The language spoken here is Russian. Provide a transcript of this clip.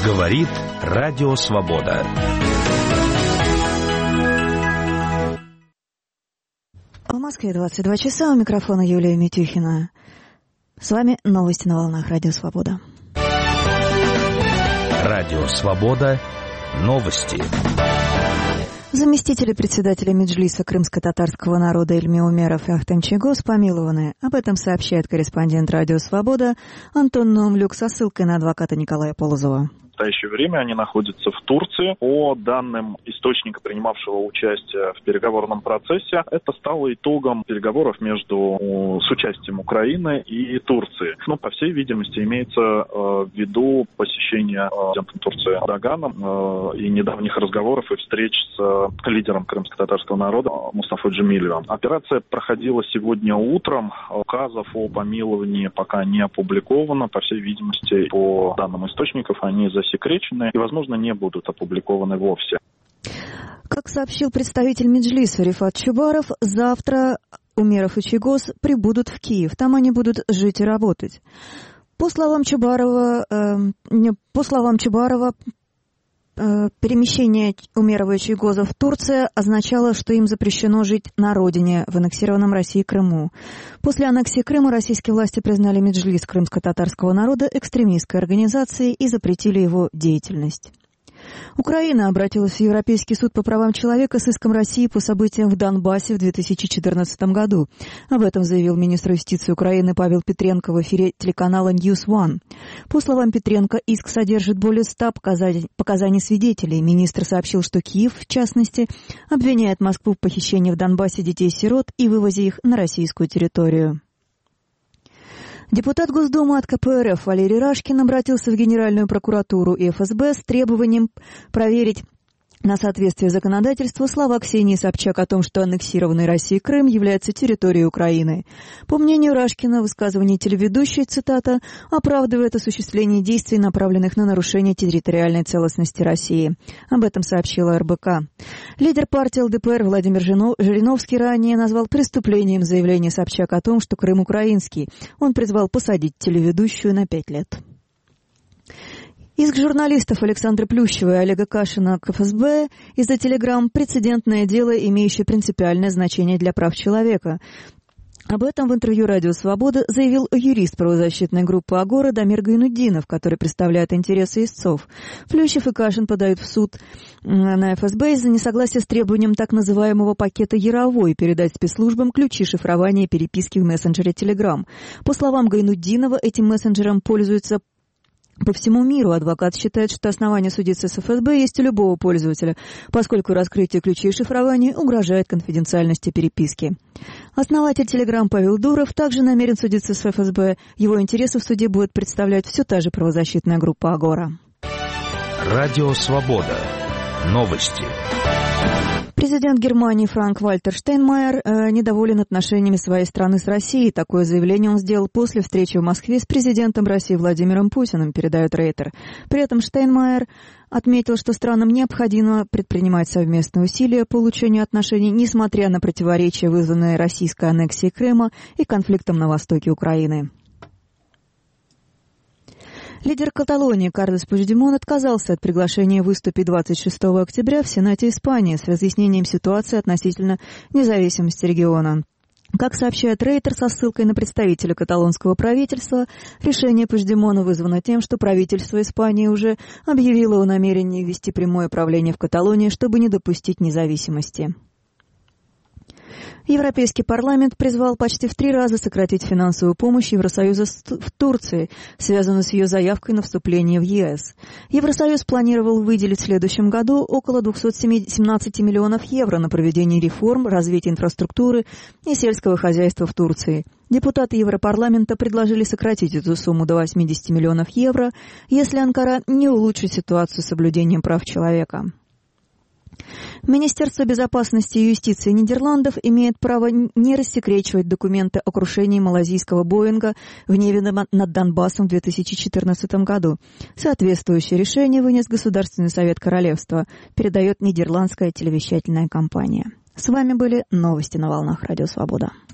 Говорит Радио Свобода. В Москве 22 часа, у микрофона Юлия Митюхина. С вами новости на волнах Радио Свобода. Радио Свобода. Новости. Заместители председателя Меджлиса крымско-татарского народа Ильми Умеров и Ахтем Чийгоз помилованы. Об этом сообщает корреспондент Радио Свобода Антон Наумлюк со ссылкой на адвоката Николая Полозова. В настоящее время они находятся в Турции. По данным источника, принимавшего участие в переговорном процессе, это стало итогом переговоров с участием Украины и Турции. По всей видимости, имеется в виду посещение президентом Турции Эрдоганом и недавних разговоров и встреч с лидером крымско-татарского народа Мустафой Джемилевым. Операция проходила сегодня утром. Указов о помиловании пока не опубликовано. По всей видимости, по данным источников, они засекречены и, возможно, не будут опубликованы вовсе. Как сообщил представитель Меджлиса Рифат Чубаров, завтра Умеров и Чийгоз прибудут в Киев. Там они будут жить и работать. По словам Чубарова, перемещение Умерова и Чийгоза в Турцию означало, что им запрещено жить на родине, в аннексированном Россией Крыму. После аннексии Крыма российские власти признали Меджлис крымско-татарского народа экстремистской организацией и запретили его деятельность. Украина обратилась в Европейский суд по правам человека с иском России по событиям в Донбассе в 2014 году. Об этом заявил министр юстиции Украины Павел Петренко в эфире телеканала News One. По словам Петренко, иск содержит более 100 показаний свидетелей. Министр сообщил, что Киев, в частности, обвиняет Москву в похищении в Донбассе детей-сирот и вывозе их на российскую территорию. Депутат Госдумы от КПРФ Валерий Рашкин обратился в Генеральную прокуратуру и ФСБ с требованием проверить на соответствие законодательству слова Ксении Собчак о том, что аннексированный Россией Крым является территорией Украины. По мнению Рашкина, высказывание телеведущей, цитата, «оправдывает осуществление действий, направленных на нарушение территориальной целостности России». Об этом сообщила РБК. Лидер партии ЛДПР Владимир Жириновский ранее назвал преступлением заявление Собчак о том, что Крым украинский. Он призвал посадить телеведущую на 5 лет. Иск журналистов Александра Плющева и Олега Кашина к ФСБ из-за телеграмм – прецедентное дело, имеющее принципиальное значение для прав человека. Об этом в интервью «Радио Свобода» заявил юрист правозащитной группы «Агора» Дамир Гайнутдинов, который представляет интересы истцов. Плющев и Кашин подают в суд на ФСБ из-за несогласия с требованием так называемого пакета Яровой передать спецслужбам ключи шифрования переписки в мессенджере Telegram. По словам Гайнутдинова, этим мессенджером пользуются по всему миру. Адвокат считает, что основание судиться с ФСБ есть у любого пользователя, поскольку раскрытие ключей шифрования угрожает конфиденциальности переписки. Основатель Telegram Павел Дуров также намерен судиться с ФСБ. Его интересы в суде будет представлять все та же правозащитная группа «Агора». Радио Свобода. Новости. Президент Германии Франк-Вальтер Штайнмайер недоволен отношениями своей страны с Россией. Такое заявление он сделал после встречи в Москве с президентом России Владимиром Путиным, передает Рейтер. При этом Штайнмайер отметил, что странам необходимо предпринимать совместные усилия по улучшению отношений, несмотря на противоречия, вызванные российской аннексией Крыма и конфликтом на востоке Украины. Лидер Каталонии Карлес Пучдемон отказался от приглашения выступить 26 октября в Сенате Испании с разъяснением ситуации относительно независимости региона. Как сообщает Рейтер со ссылкой на представителя каталонского правительства, решение Пучдемона вызвано тем, что правительство Испании уже объявило о намерении ввести прямое правление в Каталонии, чтобы не допустить независимости. Европейский парламент призвал почти в 3 раза сократить финансовую помощь Евросоюза в Турции, связанную с ее заявкой на вступление в ЕС. Евросоюз планировал выделить в следующем году около 217 миллионов евро на проведение реформ, развитие инфраструктуры и сельского хозяйства в Турции. Депутаты Европарламента предложили сократить эту сумму до 80 миллионов евро, если Анкара не улучшит ситуацию с соблюдением прав человека. Министерство безопасности и юстиции Нидерландов имеет право не рассекречивать документы о крушении малазийского Боинга в небе над Донбассом в 2014 году. Соответствующее решение вынес Государственный совет королевства, передает нидерландская телевещательная компания. С вами были новости на волнах Радио Свобода.